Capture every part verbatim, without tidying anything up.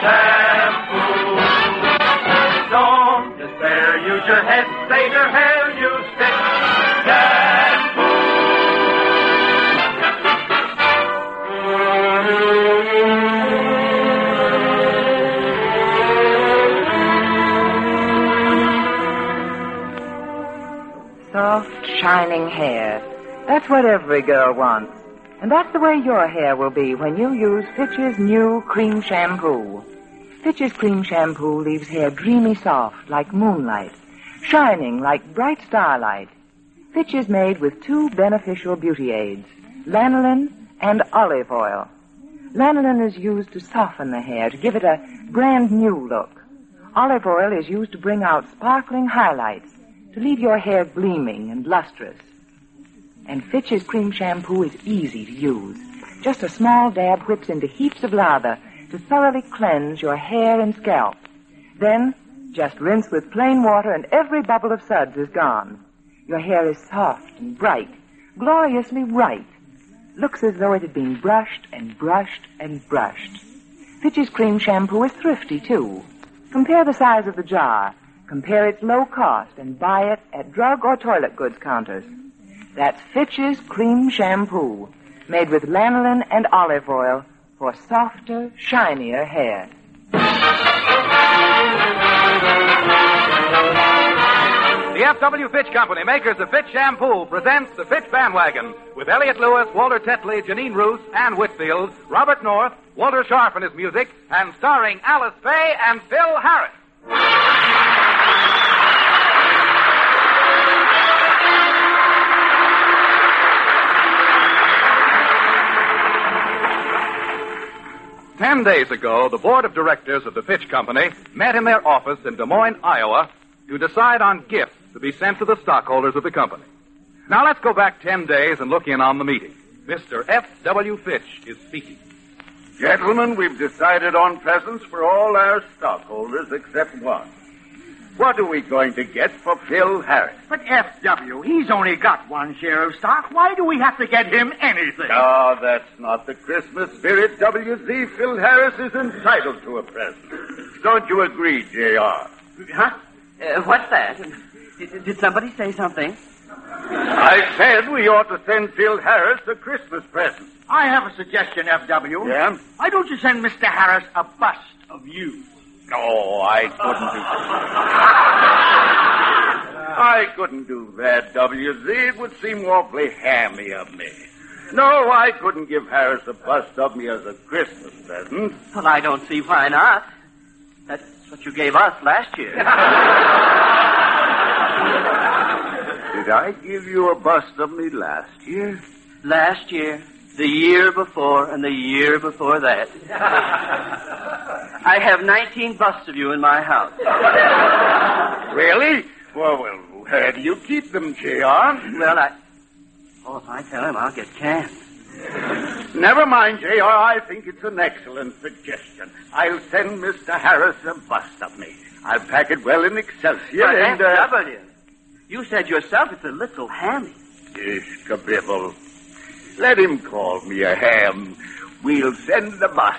shampoo. Don't despair, use your head, save your hair, use Fitch shampoo. Soft, shining hair. That's what every girl wants. And that's the way your hair will be when you use Fitch's new cream shampoo. Fitch's cream shampoo leaves hair dreamy soft like moonlight, shining like bright starlight. Fitch is made with two beneficial beauty aids, lanolin and olive oil. Lanolin is used to soften the hair, to give it a brand new look. Olive oil is used to bring out sparkling highlights, to leave your hair gleaming and lustrous. And Fitch's cream shampoo is easy to use. Just a small dab whips into heaps of lather to thoroughly cleanse your hair and scalp. Then, just rinse with plain water and every bubble of suds is gone. Your hair is soft and bright, gloriously white. Looks as though it had been brushed and brushed and brushed. Fitch's cream shampoo is thrifty, too. Compare the size of the jar. Compare its low cost and buy it at drug or toilet goods counters. That's Fitch's cream shampoo, made with lanolin and olive oil for softer, shinier hair. The F W. Fitch Company, makers of Fitch Shampoo, presents the Fitch Bandwagon with Elliot Lewis, Walter Tetley, Janine Roos, Ann Whitfield, Robert North, Walter Sharp and his music, and starring Alice Faye and Phil Harris. Ten days ago, the board of directors of the Fitch Company met in their office in Des Moines, Iowa, to decide on gifts to be sent to the stockholders of the company. Now let's go back ten days and look in on the meeting. Mister F W. Fitch is speaking. Gentlemen, we've decided on presents for all our stockholders except one. What are we going to get for Phil Harris? But F W, he's only got one share of stock. Why do we have to get him anything? Oh, that's not the Christmas spirit, W Z. Phil Harris is entitled to a present. Don't you agree, J R? Huh? Uh, what's that? Did, did somebody say something? I said we ought to send Phil Harris a Christmas present. I have a suggestion, F W. Yeah? Why don't you send Mister Harris a bust of you? No, I couldn't do that. I couldn't do that, W Z. It would seem awfully hammy of me. No, I couldn't give Harris a bust of me as a Christmas present. Well, I don't see why not. That's what you gave us last year. Did I give you a bust of me last year? Last year, the year before, and the year before that. I have nineteen busts of you in my house. Really? Well, well, where do you keep them, J R? Well, I... Oh, if I tell him, I'll get canned. Never mind, J R. I think it's an excellent suggestion. I'll send Mister Harris a bust of me. I'll pack it well in Excelsior But and... F W, you said yourself it's a little hammy. Ish, kabibble. Let him call me a ham. We'll send the bust.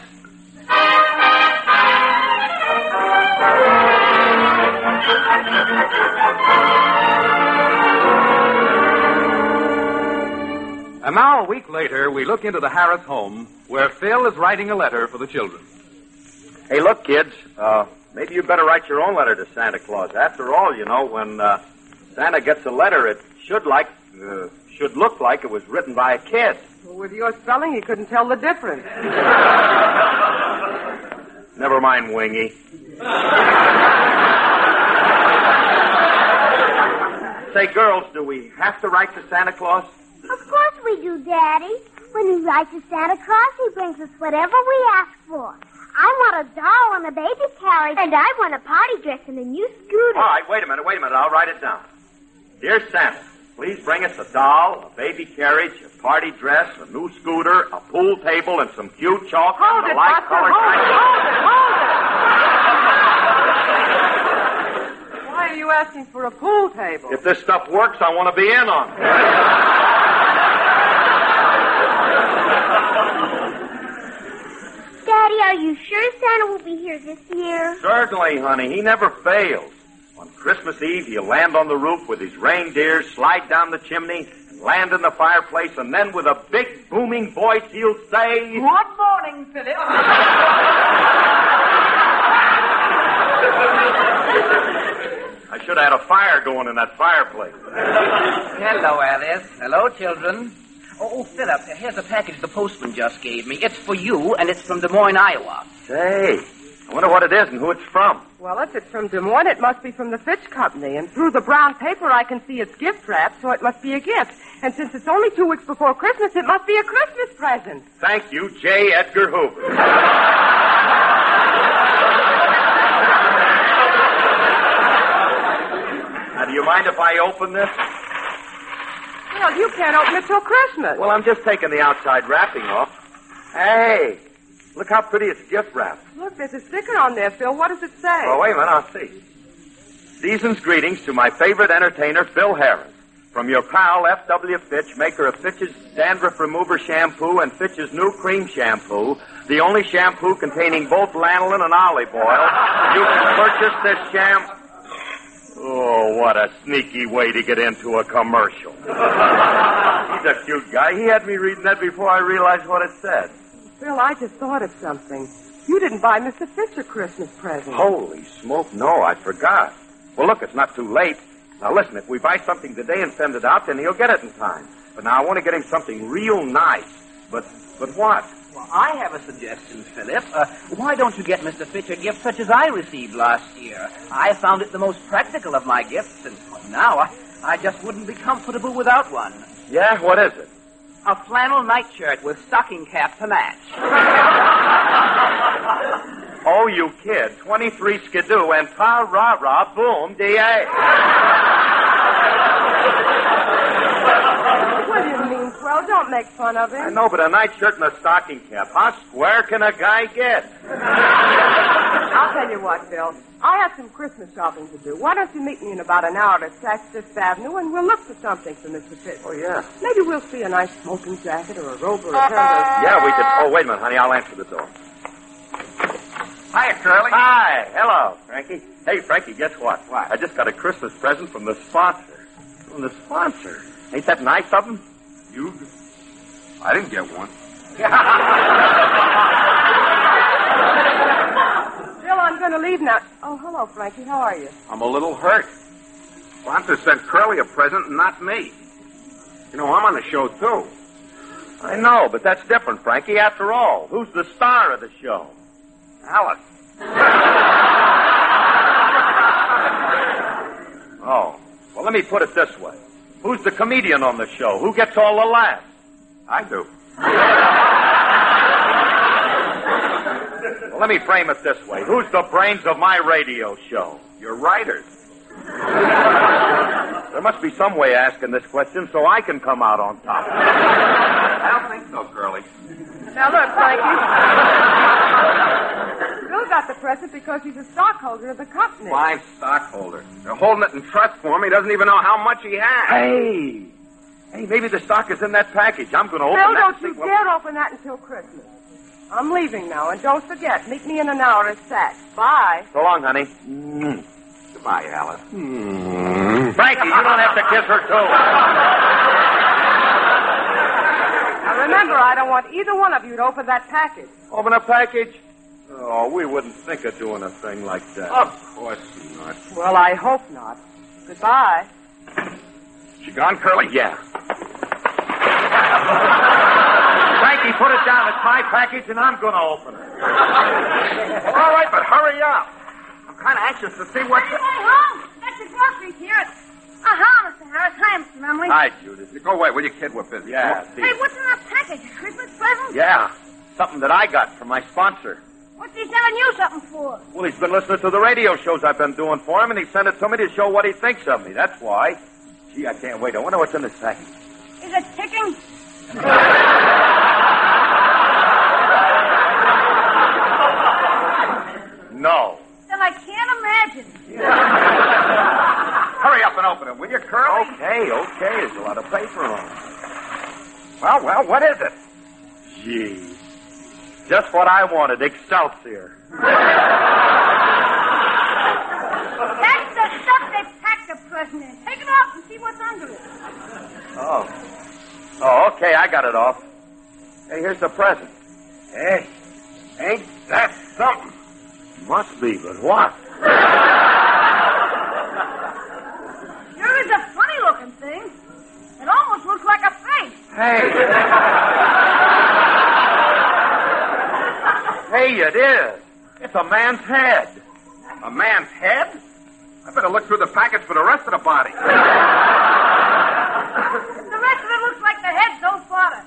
And now, a week later, we look into the Harris home, where Phil is writing a letter for the children. Hey, look, kids, uh, maybe you better write your own letter to Santa Claus. After all, you know, when uh, Santa gets a letter, it should like, uh, should look like it was written by a kid. Well, with your spelling, you couldn't tell the difference. Never mind, Wingy. Say, girls, do we have to write to Santa Claus? Of course we do, Daddy. When we write to Santa Claus, he brings us whatever we ask for. I want a doll and a baby carriage, and I want a party dress and a new scooter. All right, wait a minute, wait a minute. I'll write it down. Dear Santa, please bring us a doll, a baby carriage, a party dress, a new scooter, a pool table, and some cute chalk Hold and it, the light Buster, colored hold it, kind. hold it, hold it. Why are you asking for a pool table? If this stuff works, I want to be in on it. Daddy, are are you sure Santa will be here this year? Certainly, honey. He never fails. On Christmas Eve, he'll land on the roof with his reindeer, slide down the chimney, and land in the fireplace, and then with a big booming voice, he'll say... Good morning, Philip. I should have had a fire going in that fireplace. Hello, Alice. Hello, children. Oh, oh, Philip, here's a package the postman just gave me. It's for you, and it's from Des Moines, Iowa. Say, I wonder what it is and who it's from. Well, if it's from Des Moines, it must be from the Fitch Company. And through the brown paper, I can see it's gift wrapped, so it must be a gift. And since it's only two weeks before Christmas, it must be a Christmas present. Thank you, J. Edgar Hoover. Now, do you mind if I open this? Well, you can't open it till Christmas. Well, I'm just taking the outside wrapping off. Hey, look how pretty it's gift wrapped. Look, there's a sticker on there, Phil. What does it say? Oh, wait a minute, I'll see. Season's greetings to my favorite entertainer, Phil Harris. From your pal, F W. Fitch, maker of Fitch's Dandruff Remover Shampoo and Fitch's New Cream Shampoo, the only shampoo containing both lanolin and olive oil. You can purchase this shampoo... Oh, what a sneaky way to get into a commercial. He's a cute guy. He had me reading that before I realized what it said. Phil, I just thought of something. You didn't buy Mister Fitch a Christmas present. Holy smoke, no, I forgot. Well, look, it's not too late. Now, listen, if we buy something today and send it out, then he'll get it in time. But now I want to get him something real nice. But, but what? Well, I have a suggestion, Philip. Uh, why don't you get Mister Fitch a gift such as I received last year? I found it the most practical of my gifts, and now I, I just wouldn't be comfortable without one. Yeah, what is it? A flannel nightshirt with stocking cap to match. Oh, you kid. twenty-three skidoo and ta-ra-ra, boom, D A. What do you mean, Swell? Don't make fun of him. I know, but a nightshirt and a stocking cap. How square can a guy get? I'll tell you what, Phil. I have some Christmas shopping to do. Why don't you meet me in about an hour at Saks Fifth Avenue, and we'll look for something for Mister Fitch. Oh, yeah. Maybe we'll see a nice smoking jacket or a robe or a pair of... Yeah, we could... Oh, wait a minute, honey. I'll answer the door. Hiya, Curly. Hi. Hello, Frankie. Hey, Frankie, guess what? What? I just got a Christmas present from the sponsor. From the sponsor? Ain't that nice of him? You? I didn't get one. Phil, I'm going to leave now. Oh, hello, Frankie. How are you? I'm a little hurt. Sponsor sent Curly a present and not me. You know, I'm on the show, too. I know, but that's different, Frankie. After all, who's the star of the show? Alice. Oh. Well, let me put it this way. Who's the comedian on the show? Who gets all the laughs? I do. Well, let me frame it this way. Who's the brains of my radio show? Your writers. There must be some way of asking this question so I can come out on top. I don't think so, Curly. Now, look, Frankie. Phil got the present because he's a stockholder of the company. Fine stockholder. They're holding it in trust for him. He doesn't even know how much he has. Hey! Hey, maybe the stock is in that package. I'm going to open Phil, that. don't and you see what- dare open that until Christmas. I'm leaving now, and don't forget, meet me in an hour at Saks. Bye. So long, honey. Mm. Goodbye, Alice. Mm. Frankie, you don't have to kiss her, too. Now, remember, I don't want either one of you to open that package. Open a package? Oh, we wouldn't think of doing a thing like that. Of course not. Well, I hope not. Goodbye. She gone, Curly? Yeah. Frankie, put it down. It's my package, and I'm going to open it. All right, but hurry up. I'm kind of anxious to see what's... Everybody home. That's the groceries here. Uh-huh, Mister Harris. Hi, Mister Lumley. Hi, Judith. Go away, will you, kid? We're busy. Yeah, Hey, see. what's in that package? A Christmas present? Yeah. Something that I got from my sponsor. What's he selling you something for? Well, he's been listening to the radio shows I've been doing for him, and he sent it to me to show what he thinks of me. That's why. Gee, I can't wait. I wonder what's in this package. Is it ticking? No. Then I can't imagine. Hurry up and open it, will you, Curly? Okay, okay. There's a lot of paper on it. Well, well, what is it? Gee. Just what I wanted, Excelsior. That's the stuff they packed the present in. Take it off and see what's under it. Oh. Oh, okay, I got it off. Hey, here's the present. Hey, ain't that something? Must be, but what? Sure is a funny-looking thing. It almost looks like a face. Hey. Hey, it is. It's a man's head. A man's head? I better look through the package for the rest of the body. The rest of it looks like the head don't bother.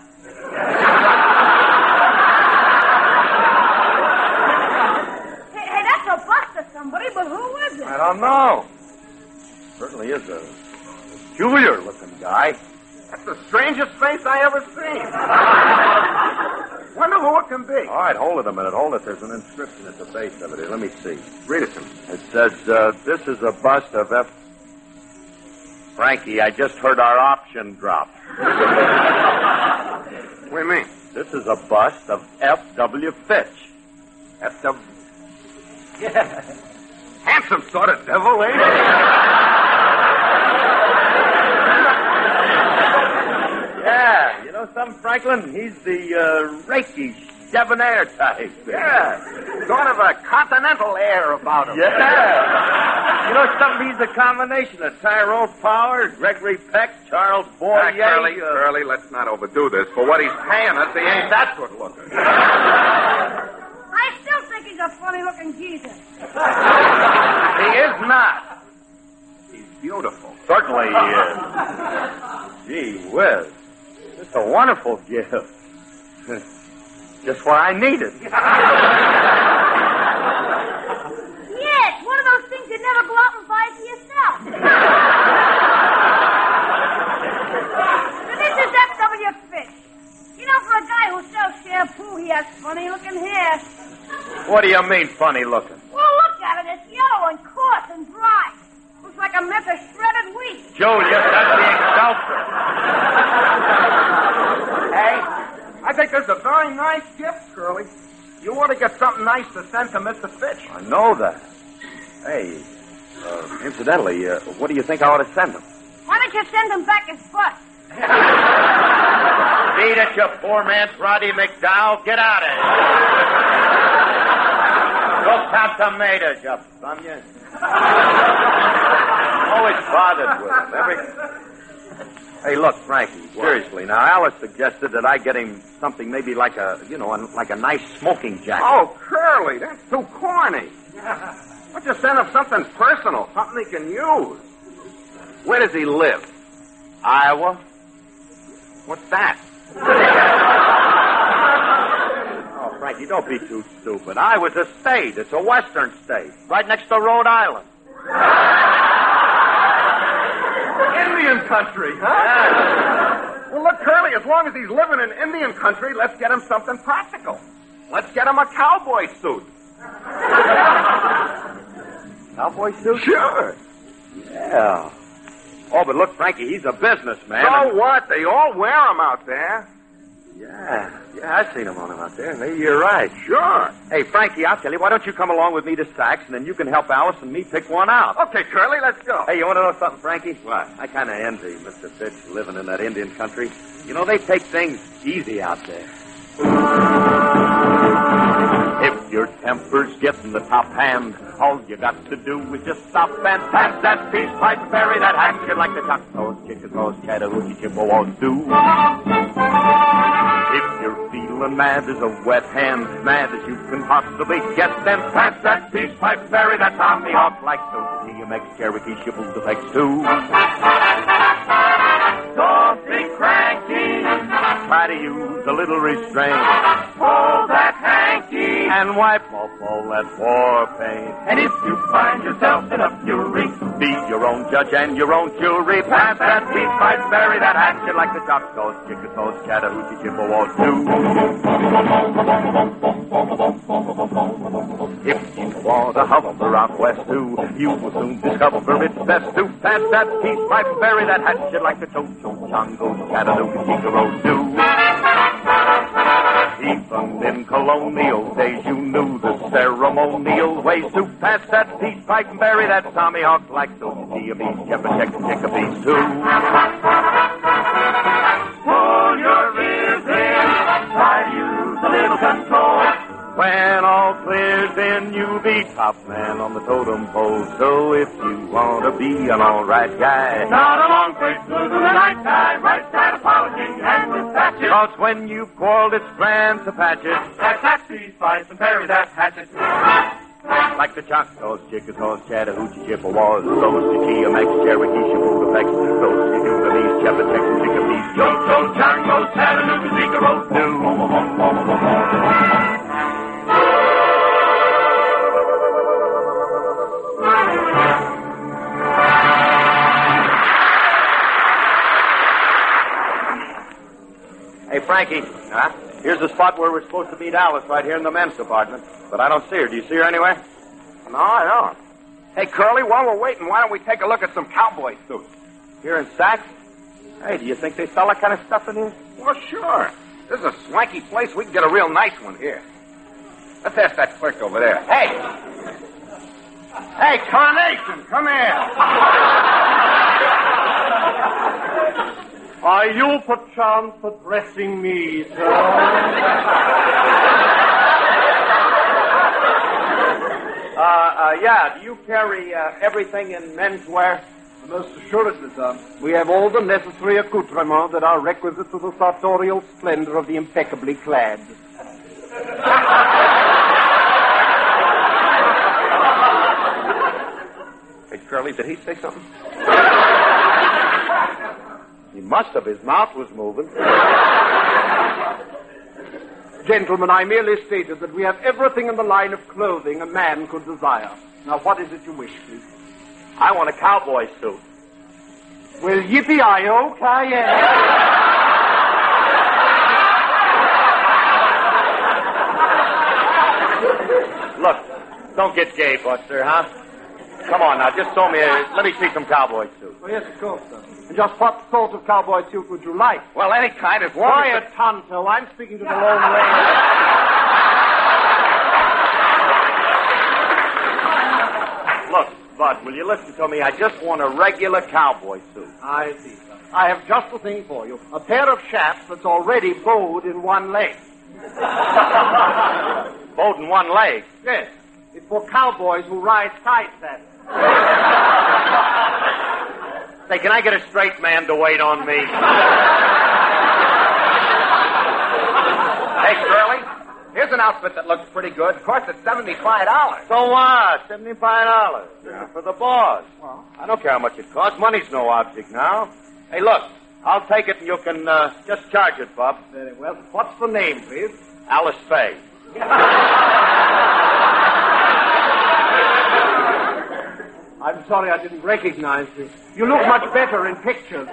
hey, hey, that's a bust of somebody, but who is it? I don't know. Certainly is a peculiar-looking guy. That's the strangest face I ever seen. Wonder who it can be. All right, hold it a minute. Hold it. There's an inscription at the base of it here. Let me see. Read it to me. It says, uh, this is a bust of F... Frankie, I just heard our option drop. What do you mean? This is a bust of F W. Fitch. F W. Yeah. Handsome sort of devil, ain't he? Yeah, you know something, Franklin? He's the uh, rakish, debonair type. Yeah, sort of a continental air about him. Yeah. You know something? He's a combination of Tyrone Power, Gregory Peck, Charles Boyer. Uh, Curly, uh, Curly, let's not overdo this. For what he's paying us, he ain't that good looking. I still think he's a funny-looking geezer. He is not. He's beautiful. Certainly he is. Gee whiz. It's a wonderful gift. Just what I needed. Yes, one of those things you never go out and buy for yourself. So this is F W. Fish. You know, for a guy who sells shampoo, he has funny-looking hair. What do you mean, funny looking? Well, look at it. It's yellow and coarse and dry. Looks like a mess of shredded wheat. Julius, that's the Excelsior. Hey, I think this is a very nice gift, Curly. You want to get something nice to send to Mister Fitch. I know that. Hey, uh, incidentally, uh, what do you think I ought to send him? Why don't you send him back his bust? Beat it, you poor man's Roddy McDowell. Get out of here. Go count tomatoes, you bunion. Always bothered with him. Every... Hey, look, Frankie, seriously. Now, Alice suggested that I get him something maybe like a, you know, like a nice smoking jacket. Oh, Curly, that's too corny. Why don't you send him something personal, something he can use? Where does he live? Iowa? What's that? Oh, Frankie, don't be too stupid. Iowa's a state. It's a western state. Right next to Rhode Island. Indian country, huh? Yeah. Well, look, Curly, as long as he's living in Indian country, let's get him something practical. Let's get him a cowboy suit. Cowboy suit? Sure. Yeah. Oh, but look, Frankie, he's a businessman. So and... what? They all wear them out there. Yeah. Yeah, I've seen him on him out there. Maybe you're right. Sure. Hey, Frankie, I'll tell you, why don't you come along with me to Saks, and then you can help Alice and me pick one out. Okay, Curly, let's go. Hey, you want to know something, Frankie? What? I kind of envy Mister Fitch living in that Indian country. You know, they take things easy out there. If your temper's getting the top hand, all you got to do is just stop and pass that peace pipe berry that hangs you like the Choctaws, Chickasaws, Chattahoochee, Chippewas do. If you're feeling mad as a wet hand, mad as you can possibly get, then pass that peace pipe berry that Tommy Hawk likes to. T M X, Cherokee, Shibbles, effects too. Don't be cranky. Try to use a little restraint. Pull that hanky and wipe off all that war pain. And if you find yourself in a fury, be your own judge and your own jury. Pass that peace pipe berry that hangs you like the Choctaws, Chickasaws, Chattahoochee, Chippewas do. If you want to hover out west too, you will soon discover it's best to pass that peace pipe berry that hangs you like the Cho-Cho, Chongos, Chattanooga, Chickasaws do. Even in colonial days, you knew the ceremonial ways to pass that peace pipe and bury that Tommy Hawk like those Siamese, Chepacheck, and Chickabees, too. Pull your ears in, try to use a little control. When all clears in, you be top man on the totem pole. So if you want to be an all right guy, not a long face through the night time, right side apology and dispatch it. Cause when you've quarreled, it's grand to patch it. Pack that peace pipe and bury that hatchet. Like the Choctaws, Chickasaws, Chattahoochee, Chippewas, those Chichimex, Cherokee, Chapultepec, those Chickadees, Chepachecks, and Chickabees, Yo-Yo, Chango, Chattanooga, Zika, Road, New. Hey, Frankie. Huh? Here's the spot where we're supposed to meet Alice, right here in the men's department. But I don't see her. Do you see her anywhere? No, I don't. Hey, Curly, while we're waiting, why don't we take a look at some cowboy suits? Here in Saks? Hey, do you think they sell that kind of stuff in here? Well, sure. This is a swanky place. We can get a real nice one here. Let's ask that clerk over there. Hey! Hey, Carnation, come here. Are you perchance addressing me, sir? uh, uh, yeah, do you carry uh, everything in menswear? Most assuredly, sir. We have all the necessary accoutrements that are requisite to the sartorial splendor of the impeccably clad. Hey, Curly, did he say something? He must have. His mouth was moving. Gentlemen, I merely stated that we have everything in the line of clothing a man could desire. Now, what is it you wish, please? I want a cowboy suit. Well, yippee-i-o, Cayenne. Look, don't get gay, Buster, huh? Come on now, just show me, a, let me see some cowboy suits. Oh, yes, of course, sir. And just what sort of cowboy suit would you like? Well, any kind of one. Quiet, Tonto. I'm speaking to the Lone Ranger. Look, Bud, will you listen to me? I just want a regular cowboy suit. I see, sir. I have just the thing for you. A pair of chaps that's already bowed in one leg. Bowed in one leg? Yes. It's for cowboys who ride side saddles. Say, can I get a straight man to wait on me? Hey, Curly, here's an outfit that looks pretty good. Of course, it's seventy-five dollars. So what? seventy-five dollars. Yeah. For the boss. Well, I don't care how much it costs. Money's no object now. Hey, look, I'll take it and you can uh, just charge it, Bob. Very well. What's the name, please? Alice Faye. I'm sorry I didn't recognize you. You look much better in pictures.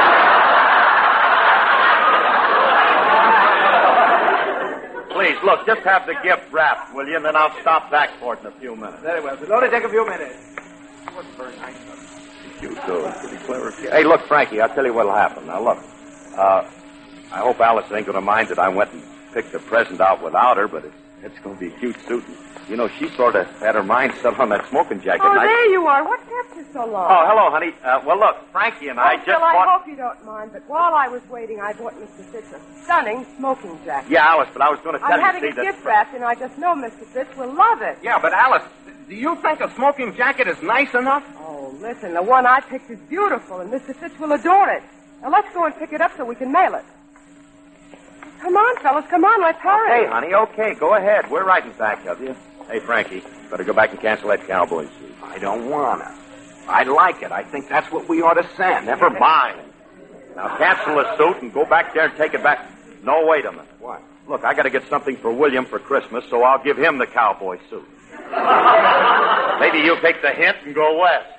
Please, look, just have the gift wrapped, will you? And then I'll stop back for it in a few minutes. Very well. It'll only take a few minutes. What's very nice of you, too. Pretty clever. Hey, look, Frankie, I'll tell you what'll happen. Now, look, uh, I hope Alice ain't going to mind that I went and picked the present out without her, but it's, it's going to be a cute suit. You know, she sort of had her mind set on that smoking jacket. Oh, and I... there you are. What kept you so long? Oh, hello, honey. Uh, well, look, Frankie and I oh, just Phil, bought... I hope you don't mind, but while I was waiting, I bought Mister Fitz a stunning smoking jacket. Yeah, Alice, but I was going to tell I'm you... having see, it that... gift wrapped, and I just know Mister Fitz will love it. Yeah, but Alice, do you think a smoking jacket is nice enough? Oh, listen, the one I picked is beautiful, and Mister Fitz will adore it. Now, let's go and pick it up so we can mail it. Come on, fellas, come on, let's hurry. Hey, honey, okay, go ahead. We're right in back of you. Hey, Frankie, better go back and cancel that cowboy suit. I don't want to. I like it. I think that's what we ought to send. Never mind. Now, cancel the suit and go back there and take it back. No, wait a minute. What? Look, I got to get something for William for Christmas, so I'll give him the cowboy suit. Maybe you take the hint and go west.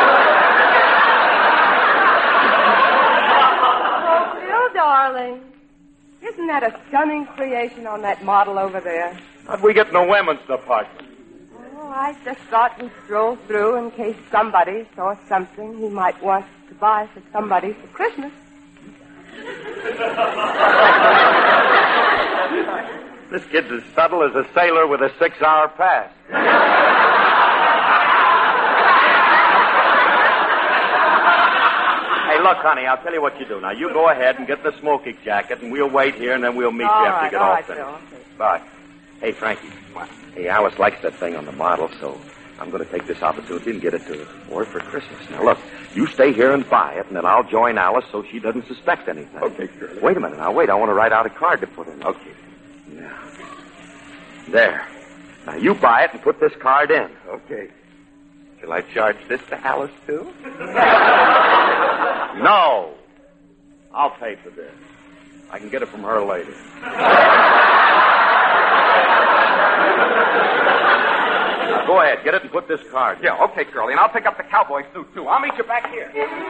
Oh, Phil, darling. Isn't that a stunning creation on that model over there? How'd we get in the women's department? Oh, I just thought we'd stroll through in case somebody saw something he might want to buy for somebody for Christmas. This kid's as subtle as a sailor with a six-hour pass. Hey, look, honey, I'll tell you what you do. Now, you go ahead and get the smoking jacket, and we'll wait here, and then we'll meet All you after right, you get all all right, finished. Phil, okay. Bye. Hey, Frankie. Hey, Alice likes that thing on the model, so I'm going to take this opportunity and get it to her for Christmas. Now, look, you stay here and buy it, and then I'll join Alice so she doesn't suspect anything. Okay, Curly. Wait a minute. Now, wait. I want to write out a card to put in. Okay. Now, there. Now, you buy it and put this card in. Okay. Shall I charge this to Alice, too? No. I'll pay for this. I can get it from her later. Now, go ahead. Get it and put this card in. Yeah, okay, Curly, and I'll pick up the cowboy suit, too. I'll meet you back here.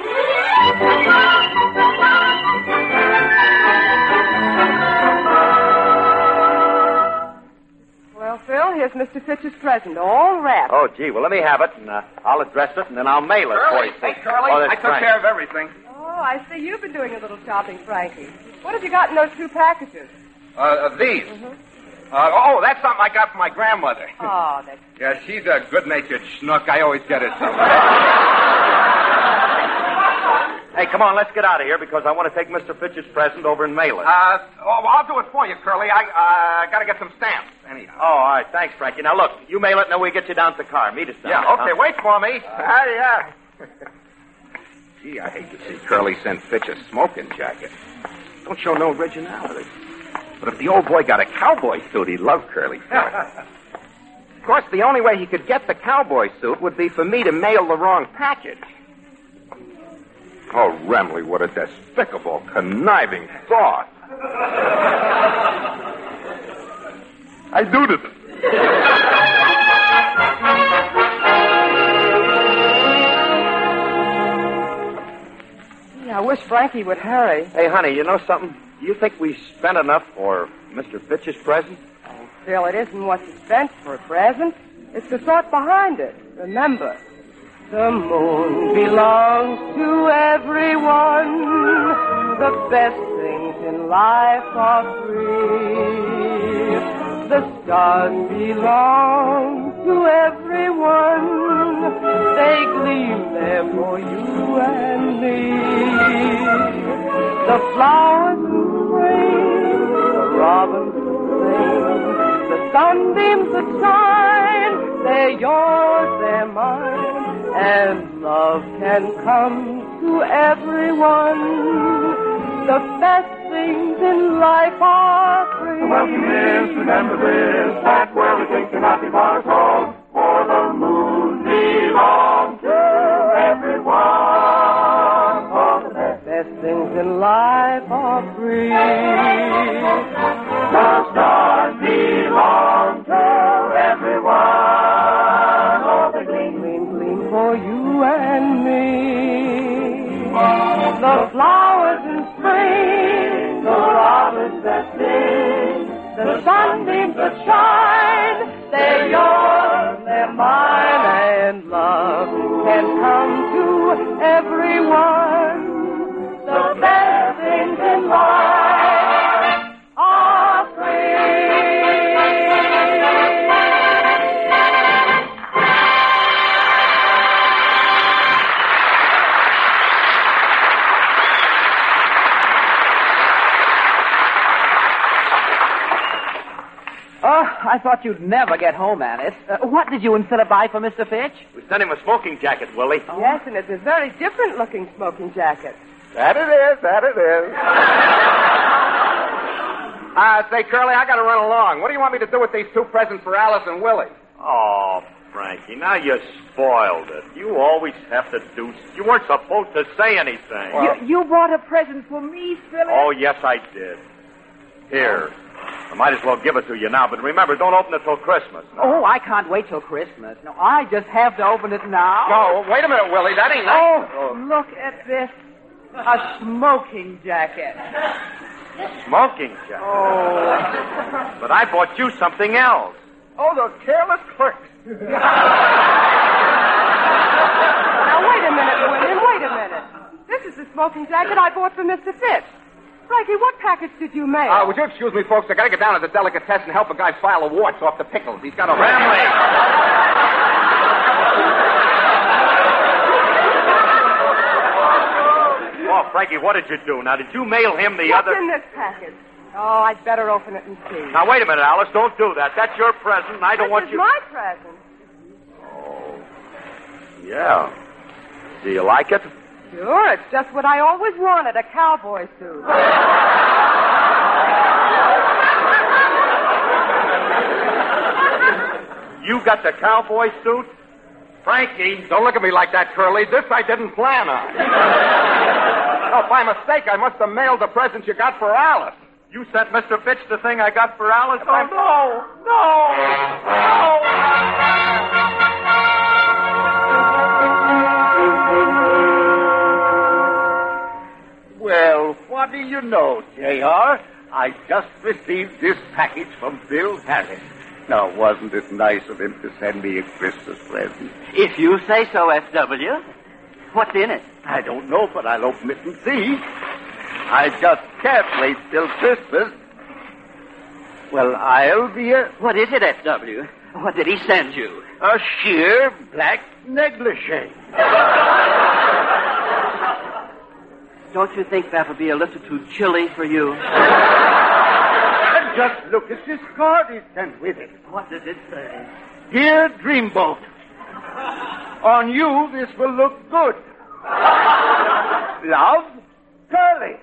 Well, Phil, here's Mister Fitch's present, all wrapped. Oh, gee. Well, let me have it, and uh, I'll address it, and then I'll mail it for Curly, you. hey, Curly, Oh, I that's took Frank. care of everything. Oh, I see you've been doing a little shopping, Frankie. What have you got in those two packages? Uh, uh these. Uh, oh, that's something I got from my grandmother. Oh, that's... Yeah, she's a good-natured schnook. I always get her something. Hey, come on, let's get out of here because I want to take Mister Fitch's present over and mail it. Uh, oh, I'll do it for you, Curly. I uh, got to get some stamps, anyhow. Oh, all right. Thanks, Frankie. Now, look, you mail it, and then we'll get you down to the car. Meet us down Yeah, there, okay, huh? wait for me. Ah, yeah. Gee, I hate to see Curly send Fitch a smoking jacket. Don't show no originality. But if the old boy got a cowboy suit, he'd love Curly for it. Of course, the only way he could get the cowboy suit would be for me to mail the wrong package. Oh, Remley, what a despicable, conniving thought. I do this. I wish Frankie would hurry. Hey, honey, you know something? Do you think we spent enough for Mister Fitch's present? Oh, Phil, it isn't what you spent for a present. It's the thought behind it. Remember, the moon belongs to everyone. The best things in life are free. The stars belong to everyone. They gleam there for you and me. The flowers will spring, the robins will sing, the sunbeams that shine, they're yours, they're mine, and love can come to everyone. The best things in life are free. The welcome is, remember this, that where we think cannot be far at all, for the moon belongs to everyone. For the best Best things in life are free. The stars belong to everyone. Oh, they gleam, Gleam, gleam for you and me. The flowers in spring, the robins that sing, the sunbeams that shine, they're yours, they're mine, and love can come to everyone. The best things in life are free. Oh, I thought you'd never get home, Alice. Uh, what did you and Philip buy for Mister Fitch? We sent him a smoking jacket, Willie. Yes, and it's a very different looking smoking jacket. That it is, that it is. Uh, say, Curly, I gotta run along. What do you want me to do with these two presents for Alice and Willie? Oh, Frankie, now you spoiled it. You always have to do... You weren't supposed to say anything. You, you bought a present for me, Philip? Oh, yes, I did. Here. I might as well give it to you now, but remember, don't open it till Christmas. Oh, I can't wait till Christmas. No, I just have to open it now. Oh, wait a minute, Willie. That ain't nice. Oh, look at this. A smoking jacket. Smoking jacket? Oh. But I bought you something else. Oh, those careless clerks. Now, wait a minute, William, wait a minute. This is the smoking jacket I bought for Mister Fitch. Frankie, what package did you mail? Uh, would you excuse me, folks? I gotta get down to the delicatessen and help a guy file awards off the pickles. He's got a family. Oh, Frankie, what did you do? Now, did you mail him the What's other... in this package? Oh, I'd better open it and see. Now, wait a minute, Alice. Don't do that. That's your present, and I don't this want is you... my present. Oh. Yeah. Do you like it? Sure, it's just what I always wanted, a cowboy suit. You got the cowboy suit? Frankie, don't look at me like that, Curly. This I didn't plan on. No, by mistake, I must have mailed the present you got for Alice. You sent Mister Fitch the thing I got for Alice? Oh, no, no. Well, what do you know, J R? I just received this package from Bill Harris. Now, wasn't it nice of him to send me a Christmas present? If you say so, F W. What's in it? I don't know, but I'll open it and see. I just can't wait till Christmas. Well, I'll be a... What is it, F W? What did he send you? A sheer black negligee. Don't you think that would be a little too chilly for you? And just look at this card he sent with it. What does it say? Dear Dreamboat, on you this will look good. Love, Curly.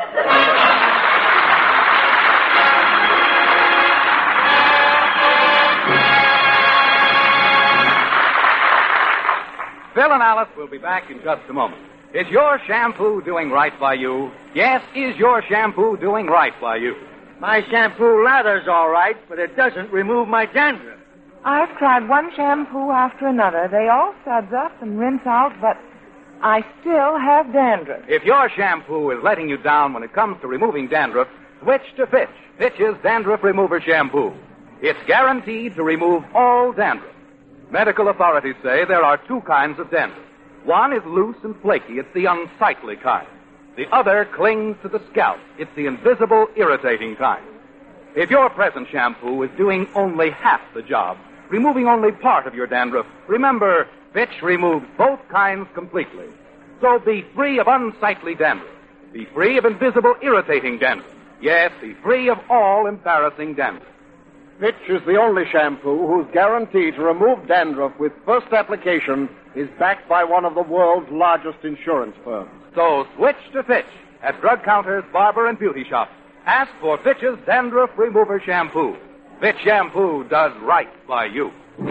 Phil and Alice will be back in just a moment. Is your shampoo doing right by you? Yes, is your shampoo doing right by you? My shampoo lather's all right, but it doesn't remove my dandruff. I've tried one shampoo after another. They all suds up and rinse out, but I still have dandruff. If your shampoo is letting you down when it comes to removing dandruff, switch to Fitch. Fitch's Dandruff Remover Shampoo. It's guaranteed to remove all dandruff. Medical authorities say there are two kinds of dandruff. One is loose and flaky. It's the unsightly kind. The other clings to the scalp. It's the invisible, irritating kind. If your present shampoo is doing only half the job, removing only part of your dandruff, remember, Fitch removes both kinds completely. So be free of unsightly dandruff. Be free of invisible, irritating dandruff. Yes, be free of all embarrassing dandruff. Fitch is the only shampoo whose guarantee to remove dandruff with first application is backed by one of the world's largest insurance firms. So switch to Fitch at drug counters, barber, and beauty shops. Ask for Fitch's Dandruff Remover Shampoo. Fitch Shampoo does right by you.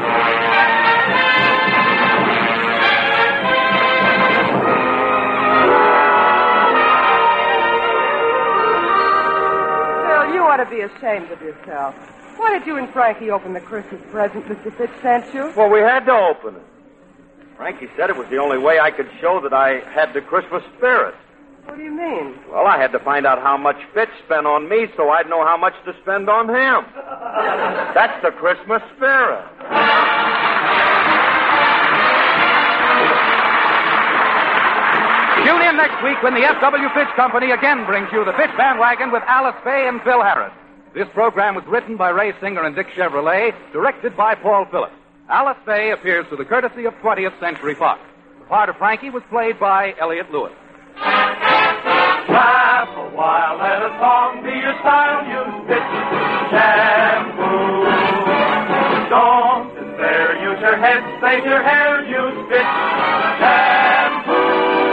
Phil, you ought to be ashamed of yourself. Why did you and Frankie open the Christmas present Mister Fitch sent you? Well, we had to open it. Frankie said it was the only way I could show that I had the Christmas spirit. What do you mean? Well, I had to find out how much Fitch spent on me so I'd know how much to spend on him. That's the Christmas spirit. Tune in next week when the F W. Fitch Company again brings you the Fitch Bandwagon with Alice Faye and Phil Harris. This program was written by Ray Singer and Dick Chevrolet, directed by Paul Phillips. Alice Faye appears through the courtesy of twentieth Century Fox. The part of Frankie was played by Elliott Lewis. Laugh a while, let a song be your style. Use Fitch shampoo. Don't despair, use your head, save your hair. Use Fitch shampoo.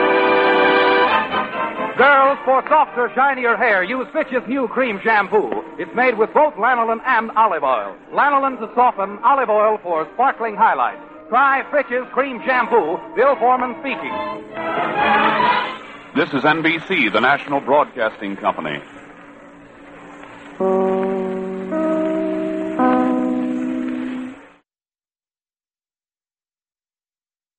Girls, for softer, shinier hair, use Fitch's new cream shampoo. It's made with both lanolin and olive oil. Lanolin to soften, olive oil for sparkling highlights. Try Fitch's cream shampoo. Bill Foreman speaking. This is N B C, the national broadcasting company.